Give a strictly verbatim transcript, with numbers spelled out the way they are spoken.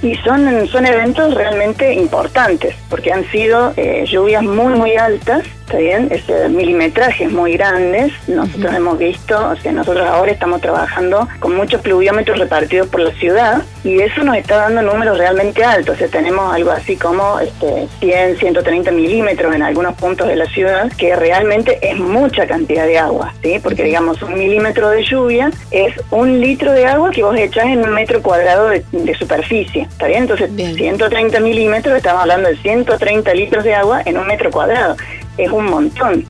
Y son, son eventos realmente importantes, porque han sido eh, lluvias muy, muy altas, ¿está bien? Ese milimetrajes muy grandes. Nosotros uh-huh. hemos visto, o sea, nosotros ahora estamos trabajando con muchos pluviómetros repartidos por la ciudad, y eso nos está dando números realmente altos. O sea, tenemos algo así como este, cien, ciento treinta milímetros en algunos puntos de la ciudad, que realmente es mucha cantidad de agua, ¿sí? Porque, digamos, un milímetro de lluvia es un litro de agua que vos echás en un metro cuadrado de, de superficie, ¿está bien? Entonces, bien. ciento treinta milímetros, estamos hablando de ciento treinta litros de agua en un metro cuadrado. Es un montón.